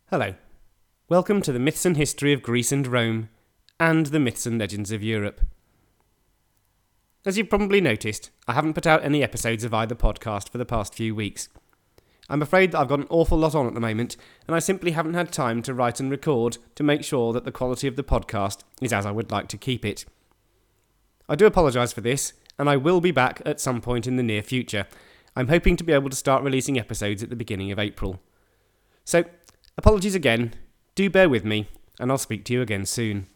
Hello. Welcome to the Myths and History of Greece and Rome, and the Myths and Legends of Europe. As you've probably noticed, I haven't put out any episodes of either podcast for the past few weeks. I'm afraid that I've got an awful lot on at the moment, and I simply haven't had time to write and record to make sure that the quality of the podcast is as I would like to keep it. I do apologise for this, and I will be back at some point in the near future. I'm hoping to be able to start releasing episodes at the beginning of April. So, apologies again, do bear with me, and I'll speak to you again soon.